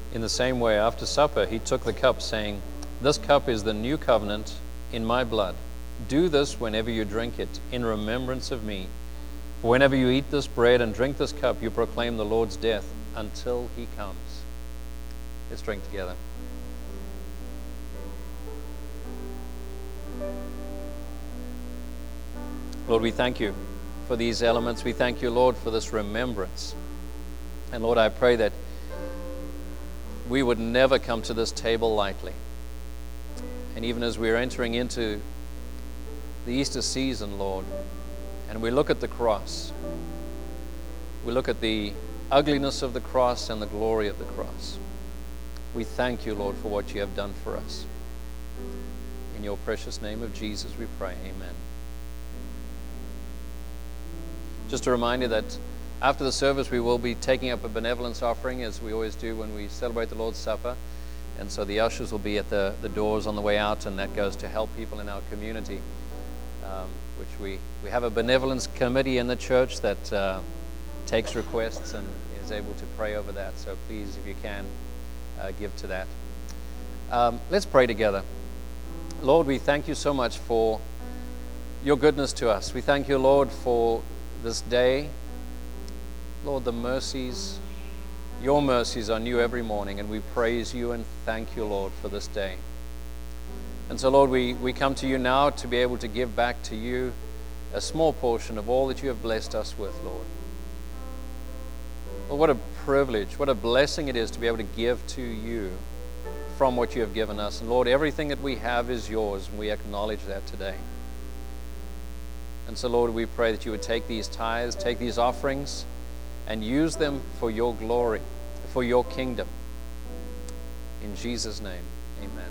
In the same way, after supper, he took the cup, saying, "This cup is the new covenant in my blood. Do this whenever you drink it, in remembrance of me. For whenever you eat this bread and drink this cup, you proclaim the Lord's death until he comes." Let's drink together. Lord, we thank you for these elements. We thank you, Lord, for this remembrance. And Lord, I pray that we would never come to this table lightly. And even as we're entering into the Easter season, Lord, and we look at the cross, we look at the ugliness of the cross and the glory of the cross. We thank you, Lord, for what you have done for us. In your precious name of Jesus we pray, amen. Just a reminder that after the service we will be taking up a benevolence offering, as we always do when we celebrate the Lord's Supper. And so the ushers will be at the doors on the way out, and that goes to help people in our community, which we have a benevolence committee in the church that takes requests and is able to pray over that. So please, if you can, give to that. Let's pray together. Lord, we thank you so much for your goodness to us. We thank you, Lord, for this day. Lord, the mercies, your mercies are new every morning, and we praise you and thank you, Lord, for this day. And so, Lord, we come to you now to be able to give back to you a small portion of all that you have blessed us with, Lord. Well, what a privilege, what a blessing it is to be able to give to you from what you have given us. And Lord, everything that we have is yours, and we acknowledge that today. And so, Lord, we pray that you would take these tithes, take these offerings, and use them for your glory, for your kingdom. In Jesus' name, amen.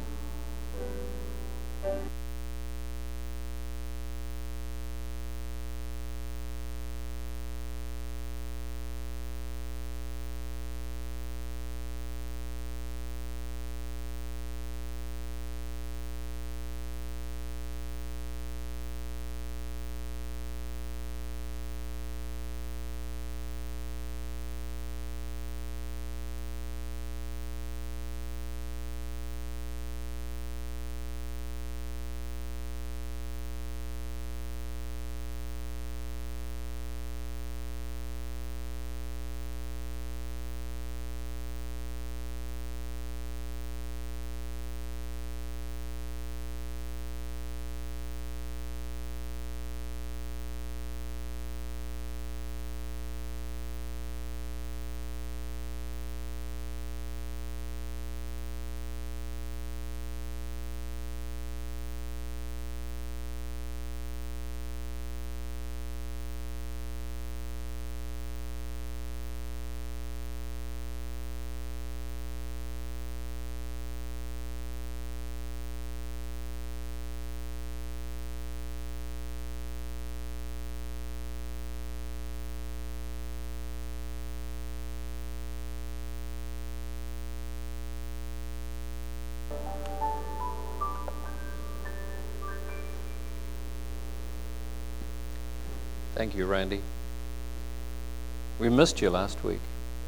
Thank you, Randy. We missed you last week.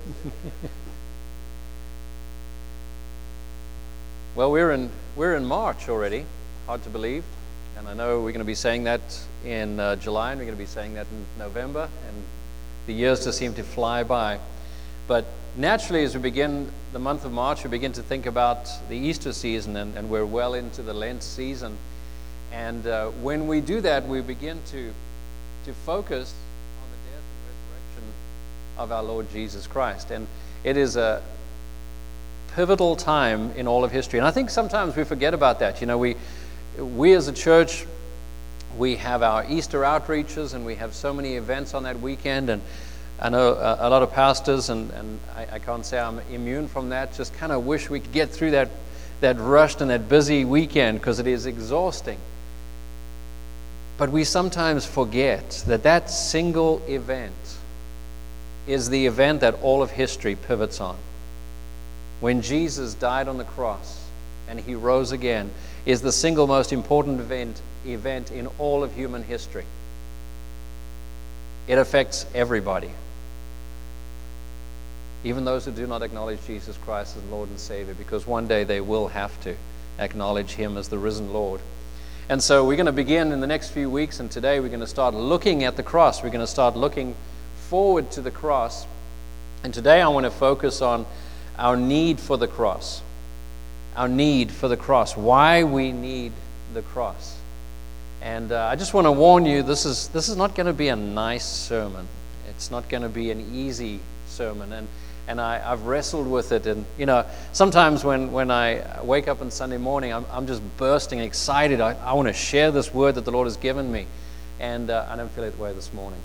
Well, we're in March already. Hard to believe. And I know we're going to be saying that in July, and we're going to be saying that in November, and the years just seem to fly by. But naturally, as we begin the month of March, we begin to think about the Easter season, and we're well into the Lent season. And when we do that, we begin to focus on the death and resurrection of our Lord Jesus Christ. And it is a pivotal time in all of history. And I think sometimes we forget about that. You know, we as a church, we have our Easter outreaches, and we have so many events on that weekend. And I know a lot of pastors, and I can't say I'm immune from that, just kind of wish we could get through that rushed and that busy weekend, because it is exhausting. But we sometimes forget that single event is the event that all of history pivots on. When Jesus died on the cross and he rose again is the single most important event in all of human history. It affects everybody. even those who do not acknowledge Jesus Christ as Lord and Savior, because one day they will have to acknowledge Him as the risen Lord. And so we're going to begin in the next few weeks, and today we're going to start looking at the cross. We're going to start looking forward to the cross. And today I want to focus on our need for the cross. Our need for the cross. Why we need the cross. And I just want to warn you, this is not going to be a nice sermon. It's not going to be an easy sermon. And I've wrestled with it. And, sometimes when I wake up on Sunday morning, I'm just bursting excited. I want to share this word that the Lord has given me. And I don't feel that way this morning.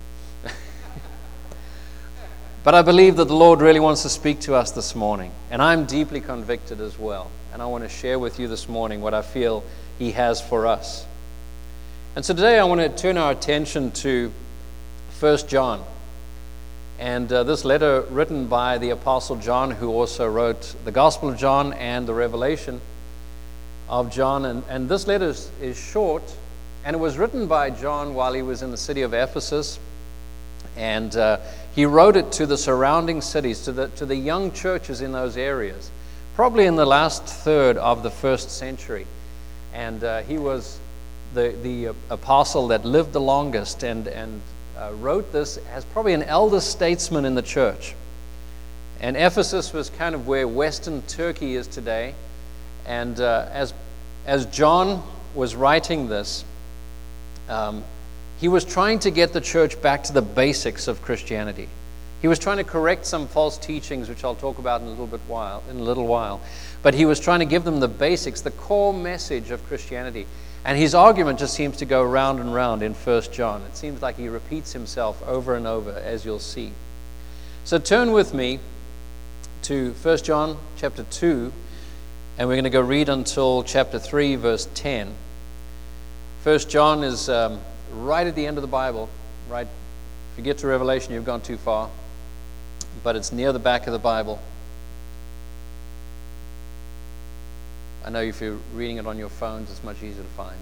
But I believe that the Lord really wants to speak to us this morning. And I'm deeply convicted as well. And I want to share with you this morning what I feel He has for us. And so today I want to turn our attention to 1 John. And this letter written by the Apostle John, who also wrote the Gospel of John and the Revelation of John. And this letter is short, and it was written by John while he was in the city of Ephesus. And he wrote it to the surrounding cities, to the young churches in those areas, probably in the last third of the first century. And he was the apostle that lived the longest and wrote this as probably an elder statesman in the church. And Ephesus was kind of where Western Turkey is today. And as John was writing this, he was trying to get the church back to the basics of Christianity. He was trying to correct some false teachings, which I'll talk about in a little while. But he was trying to give them the basics, the core message of Christianity. And his argument just seems to go round and round in 1 John. It seems like he repeats himself over and over, as you'll see. So turn with me to 1 John chapter 2, and we're going to go read until chapter 3, verse 10. 1 John is right at the end of the Bible. Right? If you get to Revelation, you've gone too far. But it's near the back of the Bible. I know if you're reading it on your phones, it's much easier to find.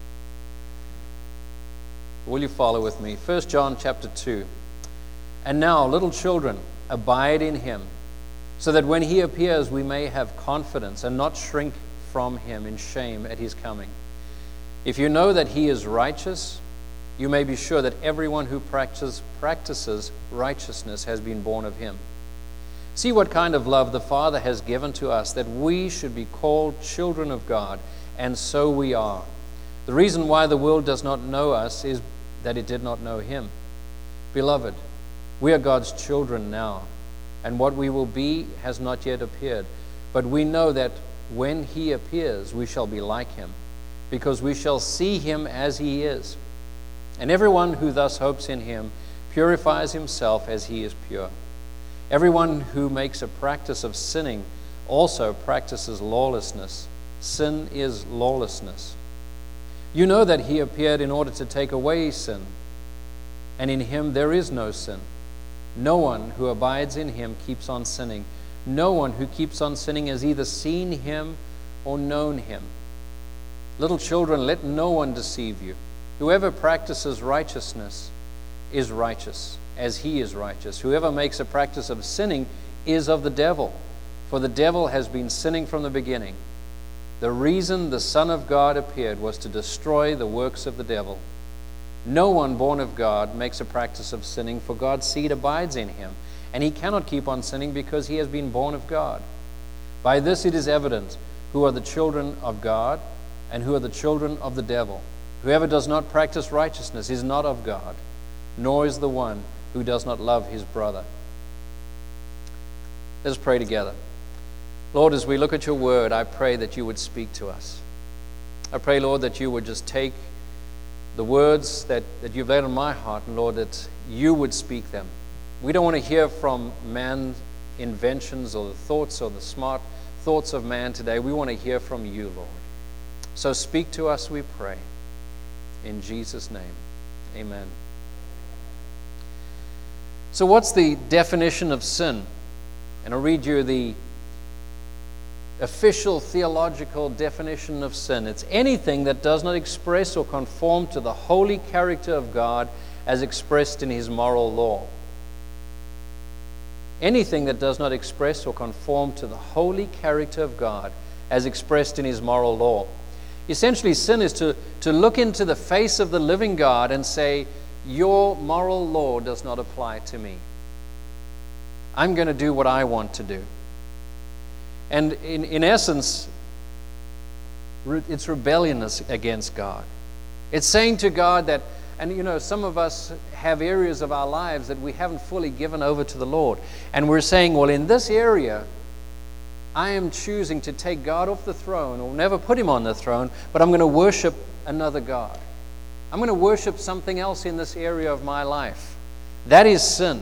Will you follow with me? 1 John chapter 2. And now, little children, abide in Him, so that when He appears, we may have confidence and not shrink from Him in shame at His coming. If you know that He is righteous, you may be sure that everyone who practices righteousness has been born of Him. See what kind of love the Father has given to us, that we should be called children of God, and so we are. The reason why the world does not know us is that it did not know Him. Beloved, we are God's children now, and what we will be has not yet appeared. But we know that when He appears, we shall be like Him, because we shall see Him as He is. And everyone who thus hopes in Him purifies himself as He is pure. Everyone who makes a practice of sinning also practices lawlessness. Sin is lawlessness. You know that He appeared in order to take away sin, and in Him there is no sin. No one who abides in Him keeps on sinning. No one who keeps on sinning has either seen Him or known Him. Little children, let no one deceive you. Whoever practices righteousness is righteous, as He is righteous. Whoever makes a practice of sinning is of the devil, for the devil has been sinning from the beginning. The reason the Son of God appeared was to destroy the works of the devil. No one born of God makes a practice of sinning, for God's seed abides in him, and he cannot keep on sinning because he has been born of God. By this it is evident who are the children of God and who are the children of the devil. Whoever does not practice righteousness is not of God, nor is the one who does not love his brother. Let's pray together. Lord, as we look at your word, I pray that you would speak to us. I pray, Lord, that you would just take the words that you've laid on my heart, and Lord, that you would speak them. We don't want to hear from man's inventions or the thoughts or the smart thoughts of man today. We want to hear from you, Lord. So speak to us, we pray. In Jesus' name, amen. So what's the definition of sin? And I'll read you the official theological definition of sin. It's anything that does not express or conform to the holy character of God as expressed in his moral law. anything that does not express or conform to the holy character of God as expressed in his moral law. Essentially, sin is to look into the face of the living God and say, your moral law does not apply to me. I'm going to do what I want to do. And in essence, it's rebellion against God. It's saying to God that, and some of us have areas of our lives that we haven't fully given over to the Lord. And we're saying, well, in this area, I am choosing to take God off the throne, or never put him on the throne, but I'm going to worship another God. I'm going to worship something else in this area of my life. That is sin.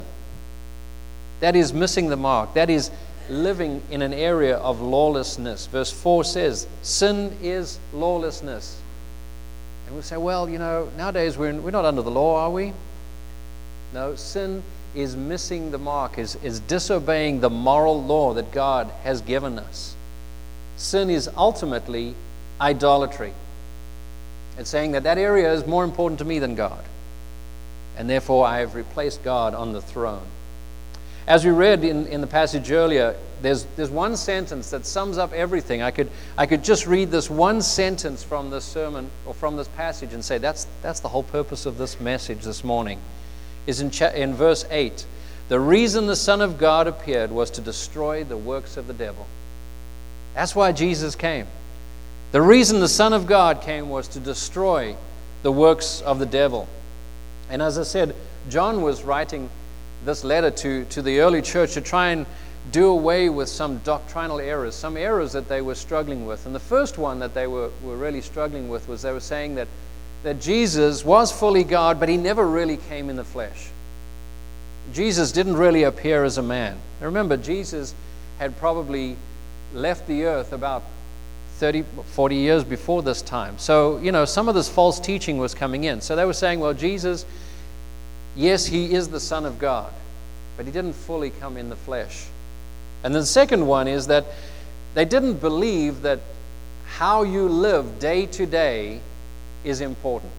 That is missing the mark. That is living in an area of lawlessness. Verse 4 says, sin is lawlessness. And we'll say, well, nowadays we're not under the law, are we? No, sin is missing the mark, is disobeying the moral law that God has given us. Sin is ultimately idolatry. It's saying that area is more important to me than God. And therefore I have replaced God on the throne. As we read in the passage earlier, there's one sentence that sums up everything. I could just read this one sentence from this sermon or from this passage and say that's the whole purpose of this message this morning. Is in verse 8. The reason the Son of God appeared was to destroy the works of the devil. That's why Jesus came. The reason the Son of God came was to destroy the works of the devil. And as I said, John was writing this letter to the early church to try and do away with some doctrinal errors, some errors that they were struggling with. And the first one that they were really struggling with was they were saying that Jesus was fully God, but he never really came in the flesh. Jesus didn't really appear as a man. Now remember, Jesus had probably left the earth about 30, 40 years before this time. So, some of this false teaching was coming in. So they were saying, well, Jesus, yes, he is the Son of God, but he didn't fully come in the flesh. And the second one is that they didn't believe that how you live day to day is important.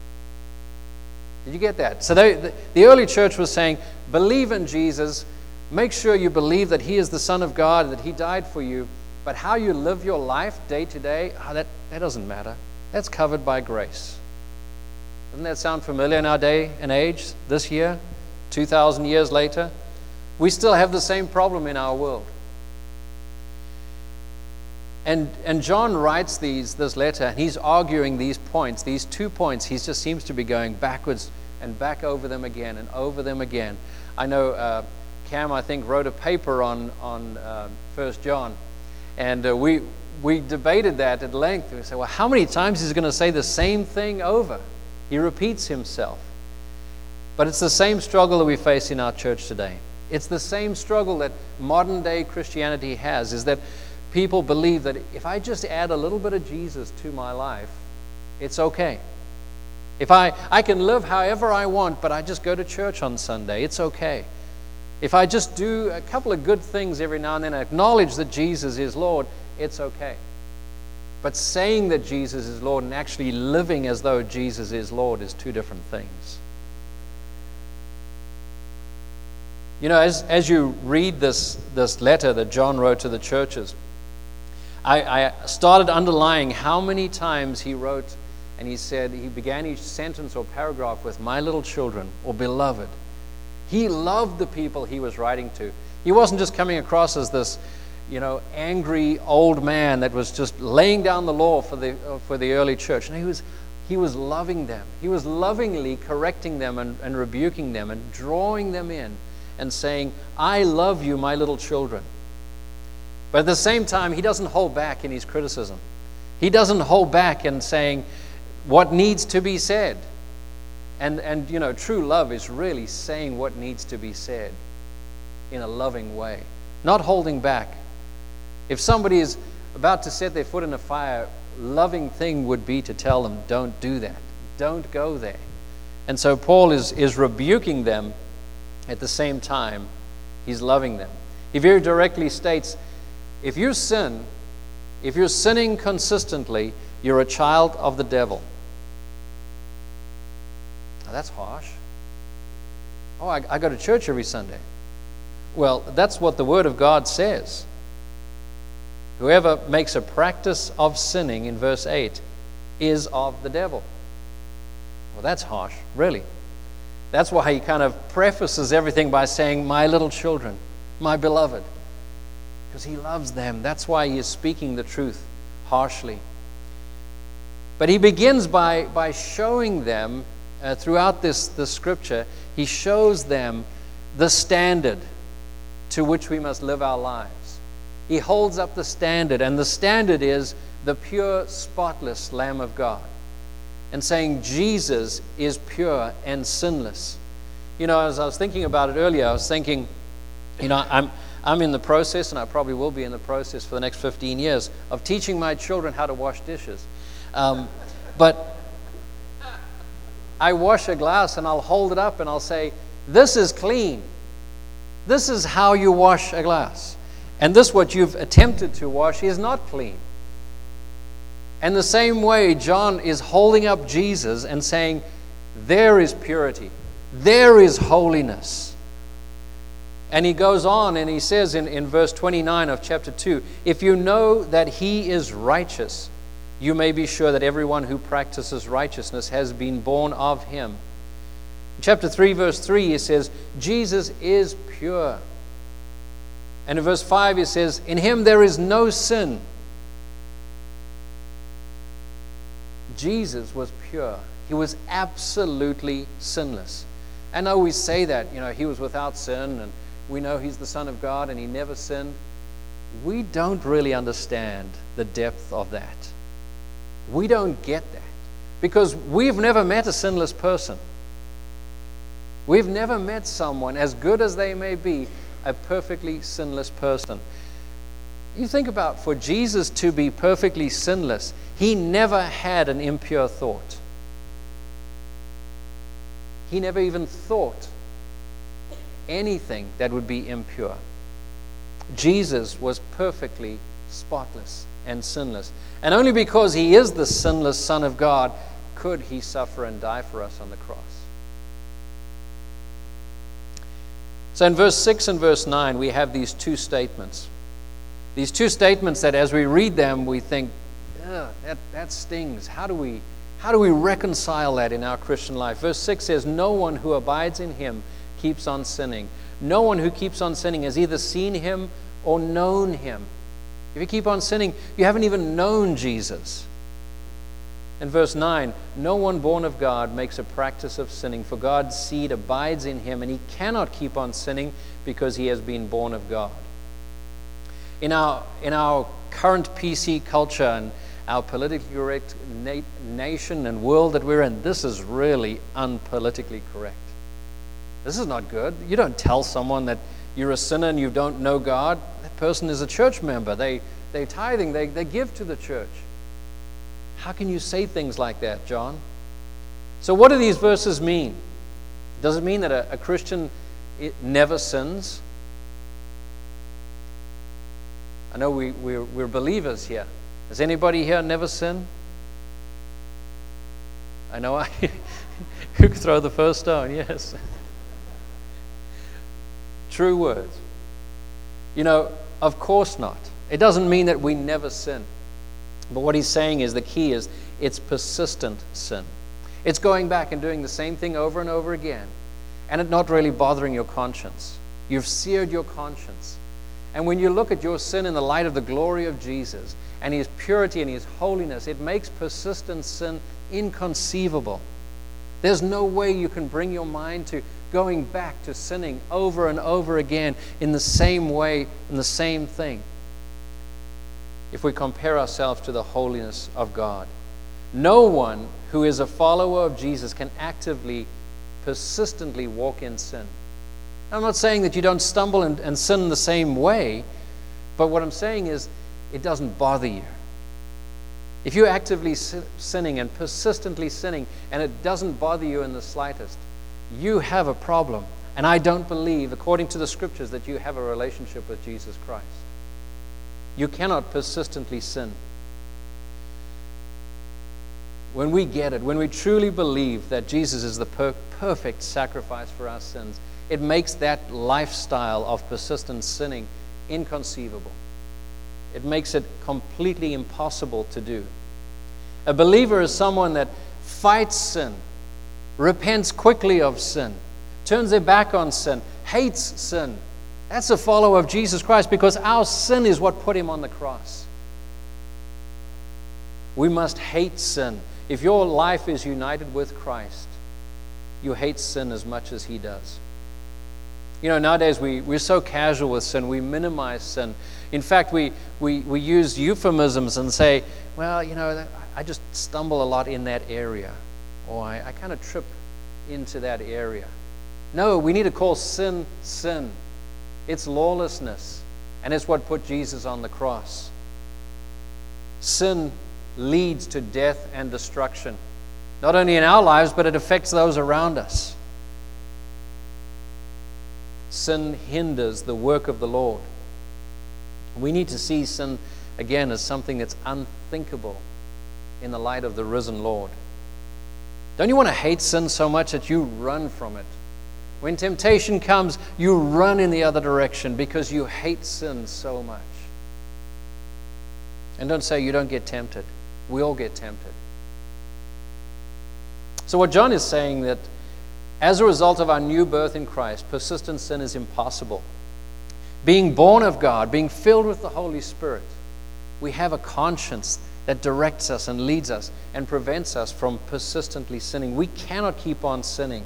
Did you get that? So the early church was saying, believe in Jesus, make sure you believe that he is the Son of God, that he died for you, but how you live your life day to day, that doesn't matter. That's covered by grace. Doesn't that sound familiar in our day and age, this year, 2,000 years later? We still have the same problem in our world. And John writes this letter, and he's arguing these points, these 2 points. He just seems to be going backwards and back over them again and over them again. I know Cam, I think, wrote a paper on 1 John, and we debated that at length. We said, well, how many times is he going to say the same thing over? He repeats himself. But it's the same struggle that we face in our church today. It's the same struggle that modern day Christianity has, is that people believe that if I just add a little bit of Jesus to my life, it's okay. If I can live however I want, but I just go to church on Sunday, it's okay. If I just do a couple of good things every now and then, acknowledge that Jesus is Lord, it's okay. But saying that Jesus is Lord and actually living as though Jesus is Lord is two different things. As you read this letter that John wrote to the churches, I started underlining how many times he wrote, and he said, he began each sentence or paragraph with, my little children, or beloved. He loved the people he was writing to. He wasn't just coming across as this, angry old man that was just laying down the law for the early church. And he was loving them. He was lovingly correcting them and rebuking them and drawing them in and saying, I love you, my little children. But at the same time, he doesn't hold back in his criticism. He doesn't hold back in saying what needs to be said. And true love is really saying what needs to be said in a loving way, not holding back. If somebody is about to set their foot in a fire, loving thing would be to tell them, don't do that. Don't go there. And so Paul is rebuking them. At the same time, he's loving them. He very directly states, if you're sinning consistently, you're a child of the devil. Now, that's harsh. Oh, I go to church every Sunday. Well, that's what the Word of God says. Whoever makes a practice of sinning, in verse 8, is of the devil. Well, that's harsh, really. That's why he kind of prefaces everything by saying, my little children, my beloved. Because he loves them. That's why he is speaking the truth harshly. But he begins by showing them, throughout this scripture, he shows them the standard to which we must live our lives. He holds up the standard, and the standard is the pure, spotless Lamb of God. And saying Jesus is pure and sinless. You know, as I was thinking about it earlier, I was thinking, you know, I'm in the process, and I probably will be in the process for the next 15 years, of teaching my children how to wash dishes. But I wash a glass, and I'll hold it up, and I'll say, this is clean. This is how you wash a glass. And this, what you've attempted to wash, is not clean. And the same way, John is holding up Jesus and saying, there is purity. There is holiness. And he goes on and he says in verse 29 of chapter 2, if you know that he is righteous, you may be sure that everyone who practices righteousness has been born of him. In chapter 3, verse 3, he says, Jesus is pure. And in verse 5, he says, in him there is no sin. Jesus was pure. He was absolutely sinless. I know we say that, you know, he was without sin, and we know he's the Son of God and he never sinned. We don't really understand the depth of that. We don't get that because we've never met a sinless person. We've never met someone, as good as they may be, a perfectly sinless person. You think about, for Jesus to be perfectly sinless, he never had an impure thought. He never even thought anything that would be impure. Jesus was perfectly spotless and sinless. And only because he is the sinless Son of God could he suffer and die for us on the cross. So in verse 6 and verse 9, we have these two statements. These two statements that as we read them, we think, that stings. How do we reconcile that in our Christian life? Verse 6 says, no one who abides in him keeps on sinning. No one who keeps on sinning has either seen him or known him. If you keep on sinning, you haven't even known Jesus. In verse 9, no one born of God makes a practice of sinning, for God's seed abides in him, and he cannot keep on sinning because he has been born of God. In our current PC culture and our politically correct nation and world that we're in, this is really unpolitically correct. This is not good. You don't tell someone that you're a sinner and you don't know God. That person is a church member. They're tithing. They give to the church. How can you say things like that, John? So what do these verses mean? Does it mean that a Christian never sins? I know we're believers here. Has anybody here never sinned? I know who could throw the first stone, yes. True words. You know, of course not. It doesn't mean that we never sin. But what he's saying is the key is it's persistent sin. It's going back and doing the same thing over and over again and it not really bothering your conscience. You've seared your conscience. And when you look at your sin in the light of the glory of Jesus and his purity and his holiness, it makes persistent sin inconceivable. There's no way you can bring your mind to going back to sinning over and over again in the same way, in the same thing. If we compare ourselves to the holiness of God, no one who is a follower of Jesus can actively, persistently walk in sin. I'm not saying that you don't stumble and sin the same way, but what I'm saying is it doesn't bother you. If you're actively sinning and persistently sinning and it doesn't bother you in the slightest, you have a problem. And I don't believe, according to the scriptures, that you have a relationship with Jesus Christ. You cannot persistently sin. when we get it, when we truly believe that Jesus is the perfect sacrifice for our sins, it makes that lifestyle of persistent sinning inconceivable. It makes it completely impossible to do. A believer is someone that fights sin, repents quickly of sin, turns their back on sin, hates sin. That's a follower of Jesus Christ, because our sin is what put him on the cross. We must hate sin. If your life is united with Christ, you hate sin as much as he does. You know, nowadays we're so casual with sin. We minimize sin. In fact, we use euphemisms and say, well, you know, I just stumble a lot in that area, or I kind of trip into that area. No, we need to call sin, sin. It's lawlessness, and it's what put Jesus on the cross. Sin leads to death and destruction, not only in our lives, but it affects those around us. Sin hinders the work of the Lord. We need to see sin again as something that's unthinkable in the light of the risen Lord. Don't you want to hate sin so much that you run from it? When temptation comes, you run in the other direction because you hate sin so much. And don't say you don't get tempted. We all get tempted. So what John is saying, that as a result of our new birth in Christ, persistent sin is impossible. Being born of God, being filled with the Holy Spirit, we have a conscience that directs us and leads us and prevents us from persistently sinning. We cannot keep on sinning.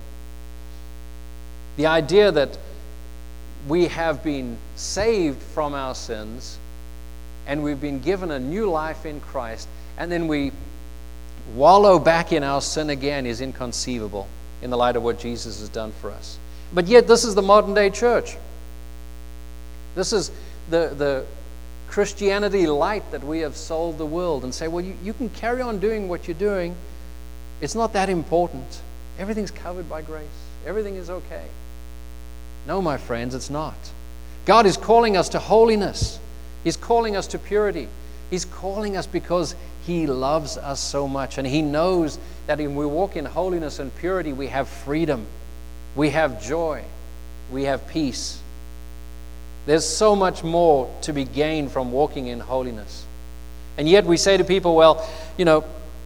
The idea that we have been saved from our sins and we've been given a new life in Christ, and then we wallow back in our sin again, is inconceivable in the light of what Jesus has done for us. But yet this is the modern day church. This is the Christianity light that we have sold the world, and say, well, you can carry on doing what you're doing. It's not that important. Everything's covered by grace. Everything is okay. No, my friends, it's not. God is calling us to holiness. He's calling us to purity. He's calling us because He loves us so much, and He knows that when we walk in holiness and purity, we have freedom, we have joy, we have peace. There's so much more to be gained from walking in holiness. And yet we say to people, well, you know,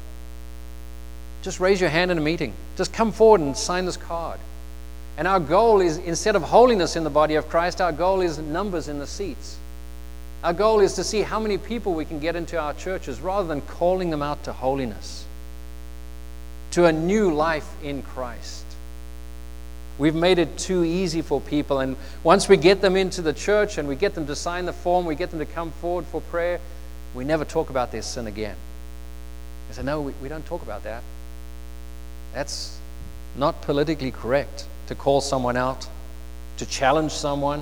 just raise your hand in a meeting. Just come forward and sign this card. And our goal is, instead of holiness in the body of Christ, our goal is numbers in the seats. Our goal is to see how many people we can get into our churches, rather than calling them out to holiness, to a new life in Christ. We've made it too easy for people, and once we get them into the church and we get them to sign the form, we get them to come forward for prayer, we never talk about their sin again. I say, no, we don't talk about that. That's not politically correct to call someone out, to challenge someone.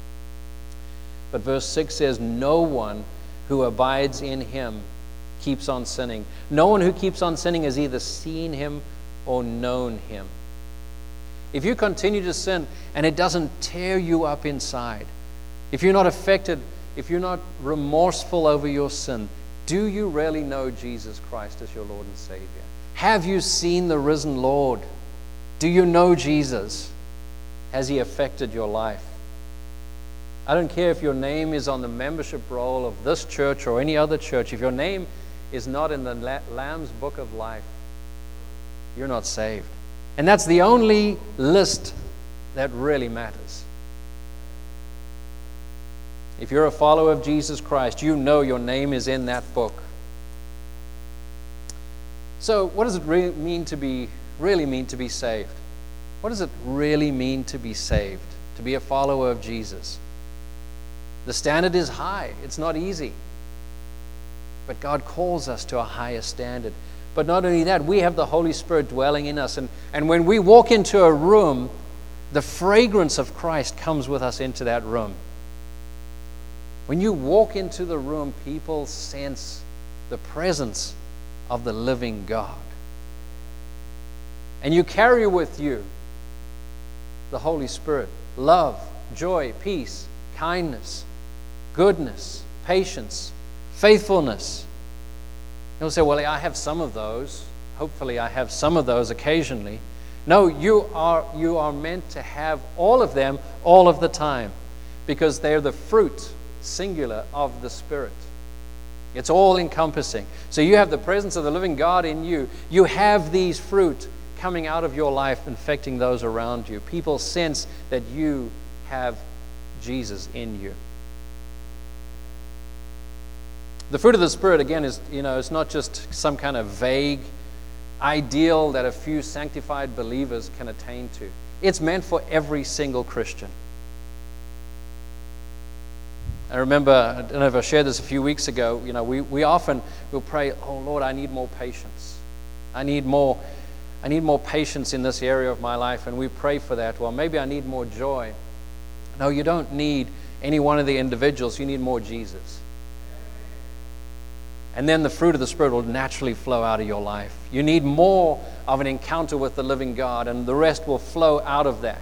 But verse 6 says, no one who abides in Him keeps on sinning. No one who keeps on sinning has either seen Him or known Him. If you continue to sin and it doesn't tear you up inside, if you're not affected, if you're not remorseful over your sin, do you really know Jesus Christ as your Lord and Savior? Have you seen the risen Lord? Do you know Jesus? Has He affected your life? I don't care if your name is on the membership roll of this church or any other church. If your name is not in the Lamb's Book of Life, you're not saved. And that's the only list that really matters. If you're a follower of Jesus Christ, you know your name is in that book. So what does it really mean to be saved? What does it really mean to be saved? To be a follower of Jesus? The standard is high. It's not easy. But God calls us to a higher standard. But not only that, we have the Holy Spirit dwelling in us. And when we walk into a room, the fragrance of Christ comes with us into that room. When you walk into the room, people sense the presence of the living God. And you carry with you the Holy Spirit. Love, joy, peace, kindness, goodness, patience, faithfulness. You'll say, well, I have some of those. hopefully I have some of those occasionally. No, you are meant to have all of them all of the time, because they're the fruit, singular, of the Spirit. It's all encompassing. So you have the presence of the living God in you. You have these fruit coming out of your life, infecting those around you. People sense that you have Jesus in you. The fruit of the Spirit, again, is, it's not just some kind of vague ideal that a few sanctified believers can attain to. It's meant for every single Christian. I remember, I don't know if I shared this a few weeks ago, we often will pray, oh Lord, I need more patience. I need more patience in this area of my life, and we pray for that. Well, maybe I need more joy. No, you don't need any one of the individuals. You need more Jesus. And then the fruit of the Spirit will naturally flow out of your life. You need more of an encounter with the living God, and the rest will flow out of that.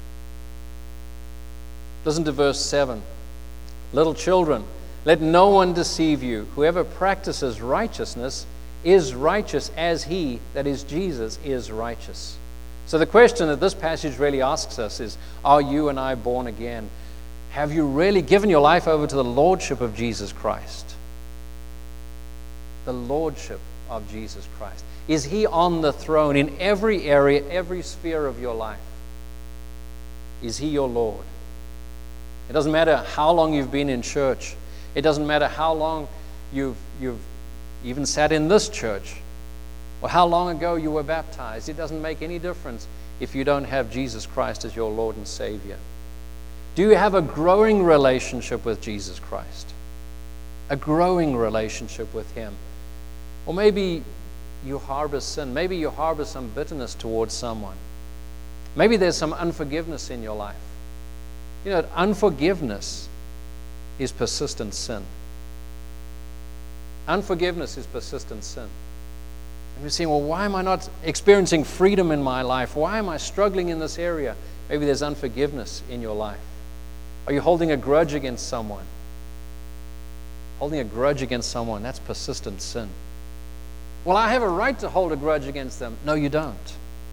Listen to verse 7. Little children, let no one deceive you. Whoever practices righteousness is righteous as he, that is Jesus, is righteous. So the question that this passage really asks us is, are you and I born again? Have you really given your life over to the lordship of Jesus Christ? The lordship of Jesus Christ. Is he on the throne in every area, every sphere of your life? Is he your Lord? It doesn't matter how long you've been in church. It doesn't matter how long you've even sat in this church, or how long ago you were baptized. It doesn't make any difference if you don't have Jesus Christ as your Lord and Savior. Do you have a growing relationship with Jesus Christ? A growing relationship with him? Or maybe you harbor sin. Maybe you harbor some bitterness towards someone. Maybe there's some unforgiveness in your life. Unforgiveness is persistent sin. Unforgiveness is persistent sin. And we're saying, well, why am I not experiencing freedom in my life? Why am I struggling in this area? Maybe there's unforgiveness in your life. Are you holding a grudge against someone? Holding a grudge against someone, that's persistent sin. Well, I have a right to hold a grudge against them. No, you don't.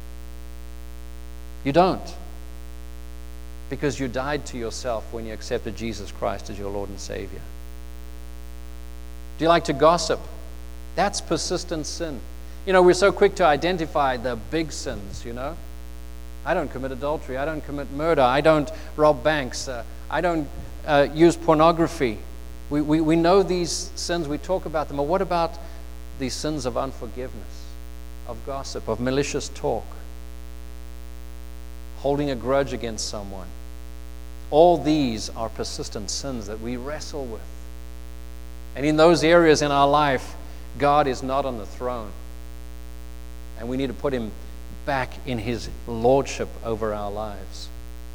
You don't. Because you died to yourself when you accepted Jesus Christ as your Lord and Savior. Do you like to gossip? That's persistent sin. We're so quick to identify the big sins, I don't commit adultery. I don't commit murder. I don't rob banks. I don't use pornography. We know these sins. We talk about them. But what about these sins of unforgiveness, of gossip, of malicious talk, holding a grudge against someone? All these are persistent sins that we wrestle with. And in those areas in our life, God is not on the throne. And we need to put him back in his lordship over our lives.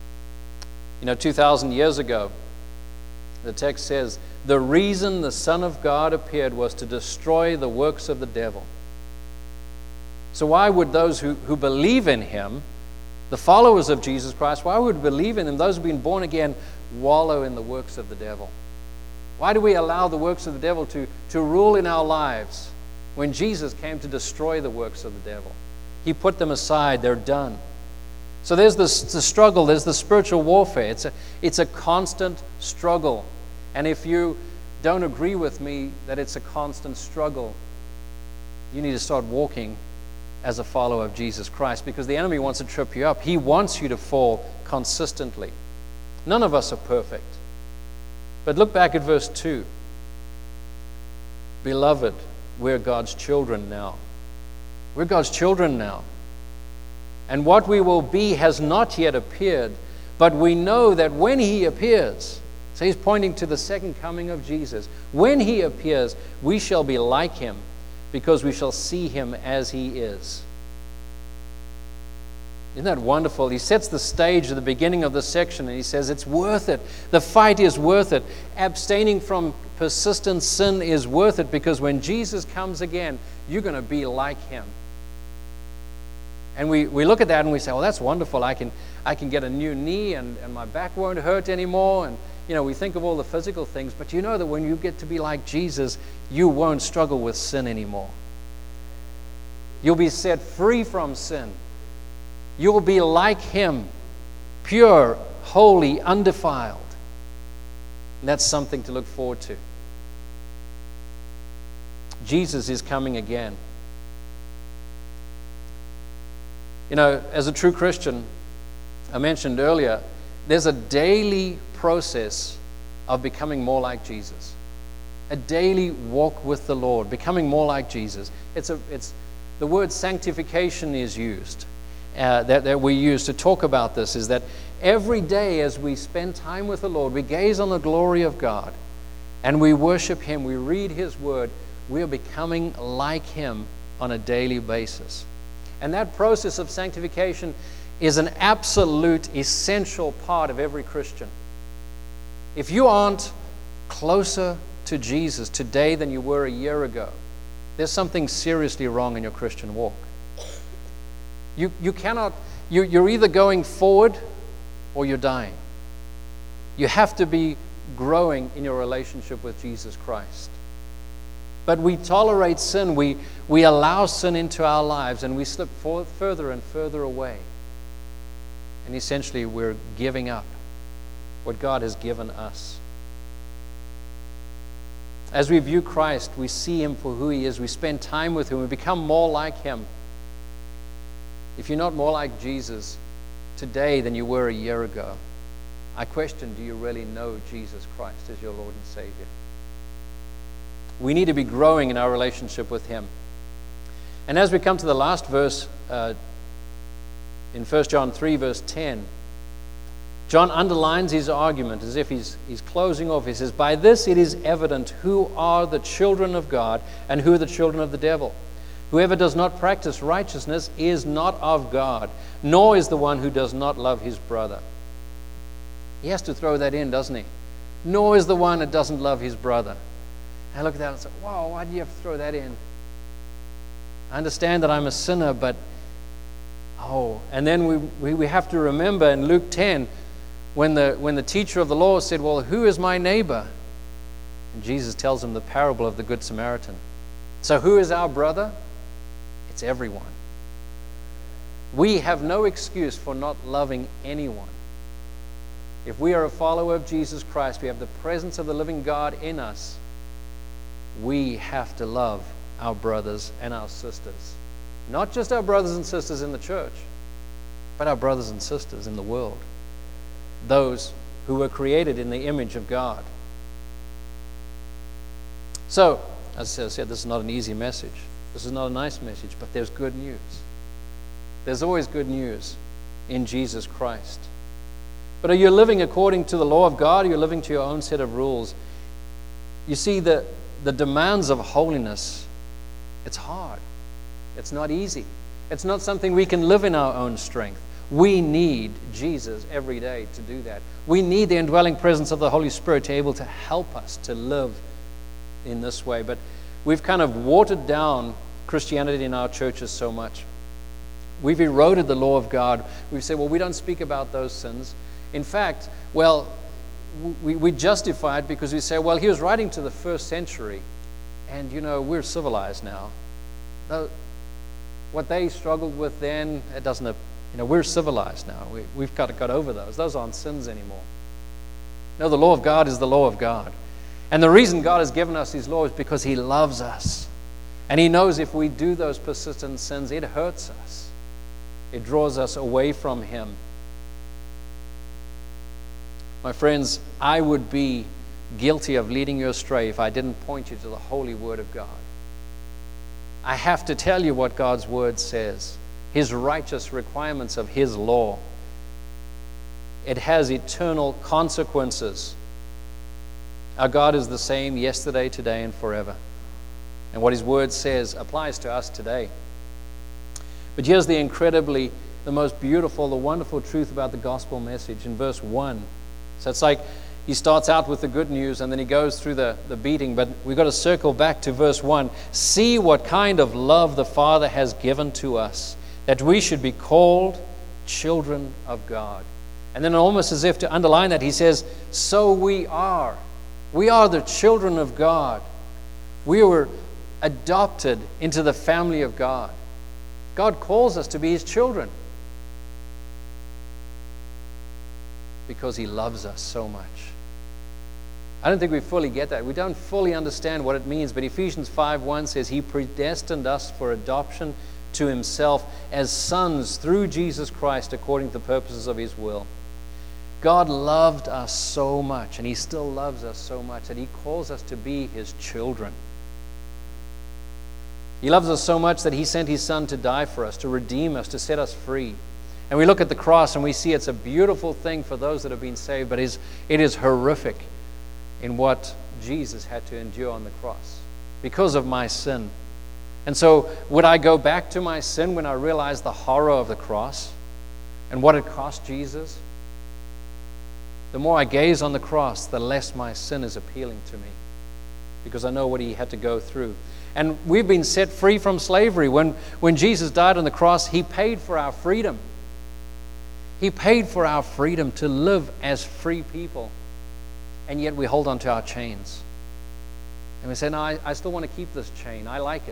2,000 years ago, the text says, the reason the Son of God appeared was to destroy the works of the devil. So why would those who believe in him, the followers of Jesus Christ, why would we believe in him, those who have been born again, wallow in the works of the devil? Why do we allow the works of the devil to rule in our lives when Jesus came to destroy the works of the devil? He put them aside. They're done. So there's the struggle. There's the spiritual warfare. It's a constant struggle. And if you don't agree with me that it's a constant struggle, you need to start walking as a follower of Jesus Christ, because the enemy wants to trip you up. He wants you to fall consistently. None of us are perfect. But look back at verse 2. Beloved, we're God's children now. We're God's children now. And what we will be has not yet appeared, but we know that when he appears, so he's pointing to the second coming of Jesus. When he appears, we shall be like him, because we shall see him as he is. Isn't that wonderful? He sets the stage at the beginning of this section, and he says it's worth it. The fight is worth it. Abstaining from persistent sin is worth it, because when Jesus comes again, you're going to be like him. And we look at that and we say, well, that's wonderful. I can get a new knee, and my back won't hurt anymore. And we think of all the physical things, but you know that when you get to be like Jesus, you won't struggle with sin anymore. You'll be set free from sin. You'll be like Him, pure, holy, undefiled. And that's something to look forward to. Jesus is coming again. You know, as a true Christian, I mentioned earlier, there's a daily process of becoming more like Jesus. A daily walk with the Lord, becoming more like Jesus. The word sanctification is used, that we use to talk about this, is that every day as we spend time with the Lord, we gaze on the glory of God and we worship Him, we read His Word, we are becoming like Him on a daily basis. And that process of sanctification is an absolute essential part of every Christian. If you aren't closer to Jesus today than you were a year ago, there's something seriously wrong in your Christian walk. You're either going forward or you're dying. You have to be growing in your relationship with Jesus Christ. But we tolerate sin, we allow sin into our lives, and we slip further and further away. And essentially we're giving up what God has given us. As we view Christ, we see Him for who He is. We spend time with Him. We become more like Him. If you're not more like Jesus today than you were a year ago, I question, do you really know Jesus Christ as your Lord and Savior? We need to be growing in our relationship with Him. And as we come to the last verse in 1 John 3, verse 10, John underlines his argument as if he's closing off. He says, "By this it is evident who are the children of God and who are the children of the devil. Whoever does not practice righteousness is not of God, nor is the one who does not love his brother." He has to throw that in, doesn't he? Nor is the one that doesn't love his brother. I look at that and say, wow, why do you have to throw that in? I understand that I'm a sinner, but and then we have to remember in Luke 10, when the teacher of the law said, well, who is my neighbor? And Jesus tells him the parable of the Good Samaritan. So who is our brother? It's everyone. We have no excuse for not loving anyone. If we are a follower of Jesus Christ, we have the presence of the living God in us, we have to love our brothers and our sisters. Not just our brothers and sisters in the church, but our brothers and sisters in the world. Those who were created in the image of God. So, as I said, this is not an easy message. This is not a nice message, but there's good news. There's always good news in Jesus Christ. But are you living according to the law of God, or are you living to your own set of rules? You see, the demands of holiness, it's hard. It's not easy. It's not something we can live in our own strength. We need Jesus every day to do that. We need the indwelling presence of the Holy Spirit to be able to help us to live in this way. But we've kind of watered down Christianity in our churches so much. We've eroded the law of God. We've said, well, we don't speak about those sins. In fact, well, we justify it because we say, well, he was writing to the first century, and, we're civilized now. What they struggled with then, it doesn't, we're civilized now. We've got over those. Those aren't sins anymore. No, the law of God is the law of God. And the reason God has given us His law is because He loves us. And He knows if we do those persistent sins, it hurts us. It draws us away from Him. My friends, I would be guilty of leading you astray if I didn't point you to the holy Word of God. I have to tell you what God's Word says. His righteous requirements of His law. It has eternal consequences. Our God is the same yesterday, today, and forever. And what His Word says applies to us today. But here's the most beautiful, the wonderful truth about the gospel message in verse 1. So it's like he starts out with the good news and then he goes through the beating, but we've got to circle back to verse 1. See what kind of love the Father has given to us, that we should be called children of God. And then almost as if to underline that, he says, so we are. We are the children of God. We were adopted into the family of God. God calls us to be His children because He loves us so much. I don't think we fully get that. We don't fully understand what it means, but Ephesians 5:1 says He predestined us for adoption to Himself as sons through Jesus Christ according to the purposes of His will. God loved us so much, and He still loves us so much, that He calls us to be His children. He loves us so much that He sent His Son to die for us, to redeem us, to set us free. And we look at the cross and we see it's a beautiful thing for those that have been saved, but it is horrific in what Jesus had to endure on the cross because of my sin. And so would I go back to my sin when I realized the horror of the cross and what it cost Jesus? The more I gaze on the cross, the less my sin is appealing to me, because I know what He had to go through. And we've been set free from slavery. When Jesus died on the cross, He paid for our freedom. He paid for our freedom to live as free people. And yet we hold on to our chains. And we say, no, I still want to keep this chain. I like it.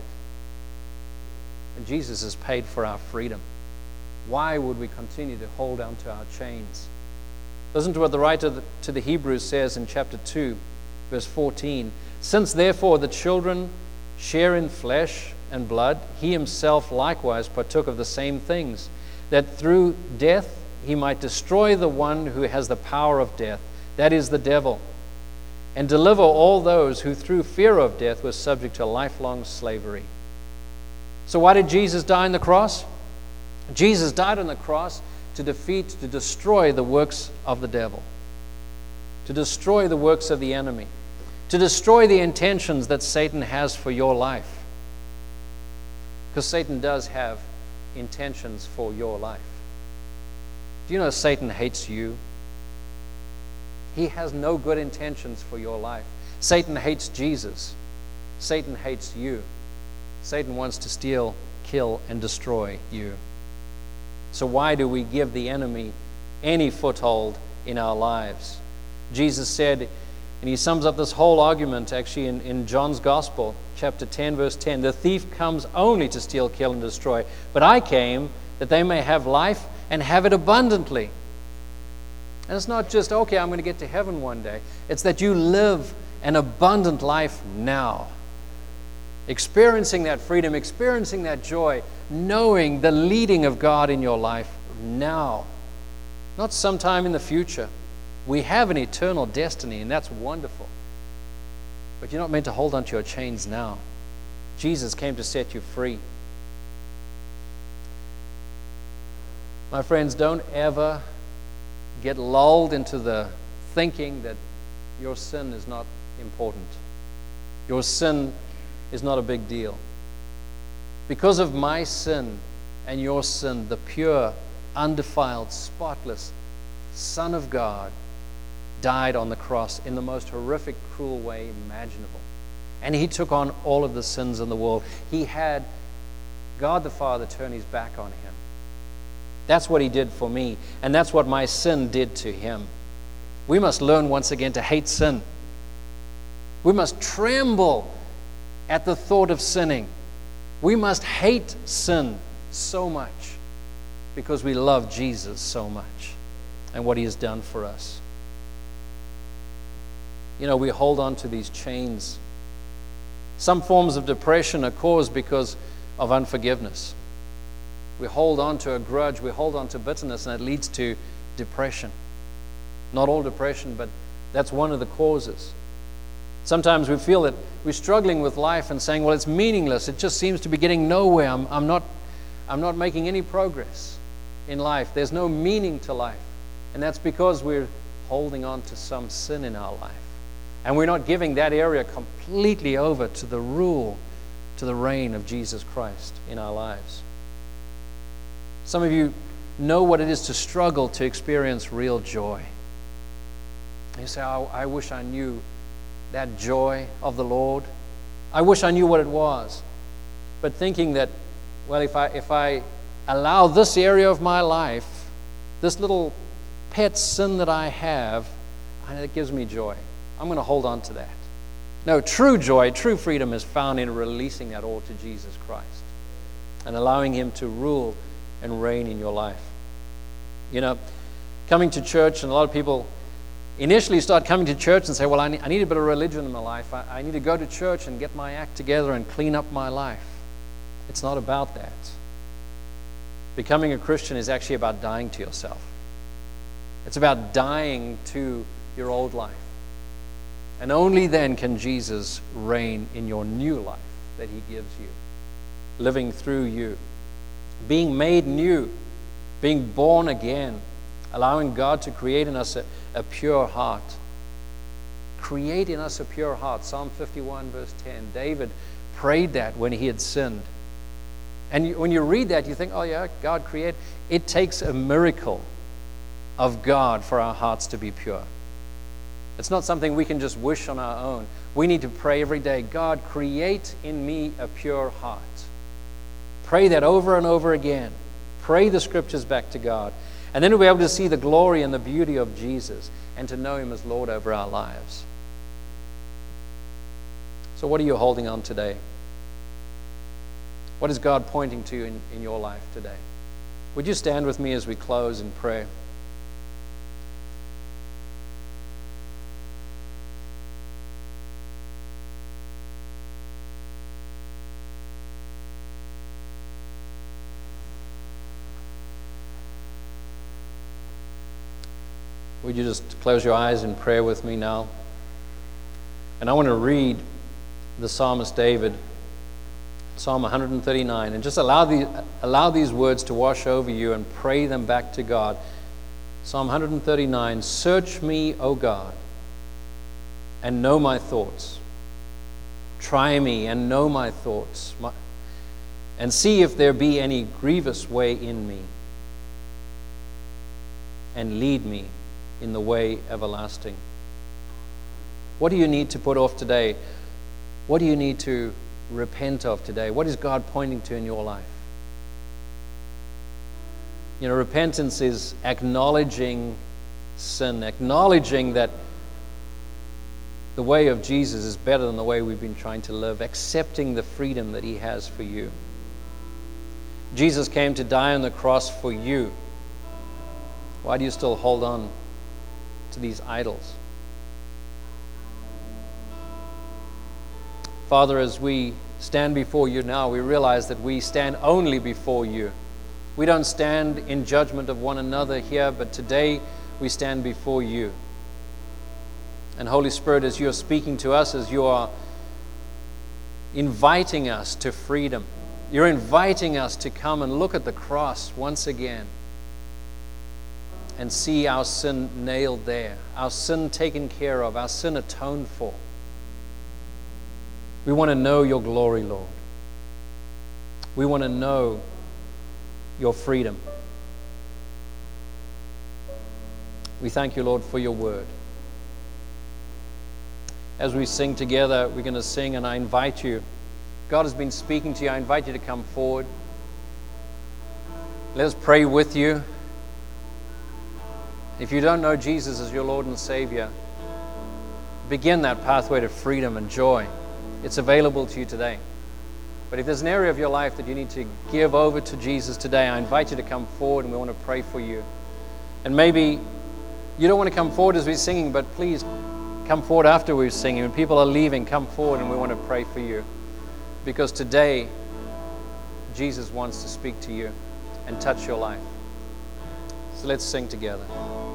And Jesus has paid for our freedom. Why would we continue to hold on to our chains? Listen to what the writer to the Hebrews says in chapter 2, verse 14. Since therefore the children share in flesh and blood, He Himself likewise partook of the same things, that through death He might destroy the one who has the power of death, that is the devil, and deliver all those who through fear of death were subject to lifelong slavery. So why did Jesus die on the cross? Jesus died on the cross to defeat, to destroy the works of the devil, to destroy the works of the enemy, to destroy the intentions that Satan has for your life. Because Satan does have intentions for your life. Do you know Satan hates you? He has no good intentions for your life. Satan hates Jesus. Satan hates you. Satan wants to steal, kill, and destroy you. So why do we give the enemy any foothold in our lives? Jesus said, and He sums up this whole argument actually in John's Gospel, chapter 10, verse 10, the thief comes only to steal, kill, and destroy, but I came that they may have life and have it abundantly. And it's not just, okay, I'm going to get to heaven one day. It's that you live an abundant life now. Experiencing that freedom, experiencing that joy, knowing the leading of God in your life now. Not sometime in the future. We have an eternal destiny, and that's wonderful. But you're not meant to hold on to your chains now. Jesus came to set you free. My friends, don't ever get lulled into the thinking that your sin is not important. Your sin is not a big deal. Because of my sin and your sin, the pure, undefiled, spotless Son of God died on the cross in the most horrific, cruel way imaginable. And He took on all of the sins in the world. He had God the Father turn His back on Him. That's what He did for me, and that's what my sin did to Him. We must learn once again to hate sin. We must tremble at the thought of sinning. We must hate sin so much because we love Jesus so much and what He has done for us. You know, we hold on to these chains. Some forms of depression are caused because of unforgiveness. We hold on to a grudge, we hold on to bitterness, and it leads to depression. Not all depression, but that's one of the causes. Sometimes we feel that we're struggling with life and saying, well, it's meaningless. It just seems to be getting nowhere. I'm not making any progress in life. There's no meaning to life. And that's because we're holding on to some sin in our life. And we're not giving that area completely over to the rule, to the reign of Jesus Christ in our lives. Some of you know what it is to struggle to experience real joy. You say, oh, I wish I knew that joy of the Lord. I wish I knew what it was. But thinking that, well, if I allow this area of my life, this little pet sin that I have, and it gives me joy, I'm going to hold on to that. No, true joy, true freedom is found in releasing that all to Jesus Christ. and allowing Him to rule and reign in your life. You know, coming to church, and a lot of people initially start coming to church and say, well, I need a bit of religion in my life. I need to go to church and get my act together and clean up my life. It's not about that. Becoming a Christian is actually about dying to yourself. It's about dying to your old life. And only then can Jesus reign in your new life that He gives you, living through you, being made new, being born again, allowing God to create in us a pure heart. Create in us a pure heart. Psalm 51 verse 10. David prayed that when he had sinned. And when you read that, you think, oh yeah, God created. It takes a miracle of God for our hearts to be pure. It's not something we can just wish on our own. We need to pray every day, God, create in me a pure heart. Pray that over and over again. Pray the scriptures back to God. And then we'll be able to see the glory and the beauty of Jesus and to know Him as Lord over our lives. So what are you holding on today? What is God pointing to in your life today? Would you stand with me as we close in prayer? Would you just close your eyes in prayer with me now? And I want to read the psalmist David, Psalm 139, and just allow these words to wash over you and pray them back to God. Psalm 139, search me, O God, and know my thoughts. Try me and know my thoughts, and see if there be any grievous way in me, and lead me in the way everlasting. What do you need to put off today? What do you need to repent of today? What is God pointing to in your life? You know, repentance is acknowledging sin, acknowledging that the way of Jesus is better than the way we've been trying to live, accepting the freedom that He has for you. Jesus came to die on the cross for you. Why do you still hold on to these idols? Father, as we stand before you now, we realize that we stand only before you. We don't stand in judgment of one another here, but today we stand before you. And Holy Spirit, as you are speaking to us, as you are inviting us to freedom, you're inviting us to come and look at the cross once again and see our sin nailed there, our sin taken care of, our sin atoned for. We want to know your glory, Lord. We want to know your freedom. We thank you, Lord, for your word. As we sing together, we're going to sing, and I invite you. God has been speaking to you. I invite you to come forward. Let us pray with you. If you don't know Jesus as your Lord and Savior, begin that pathway to freedom and joy. It's available to you today. But if there's an area of your life that you need to give over to Jesus today, I invite you to come forward, and we want to pray for you. And maybe you don't want to come forward as we're singing, but please come forward after we're singing. When people are leaving, come forward, and we want to pray for you. Because today, Jesus wants to speak to you and touch your life. So let's sing together.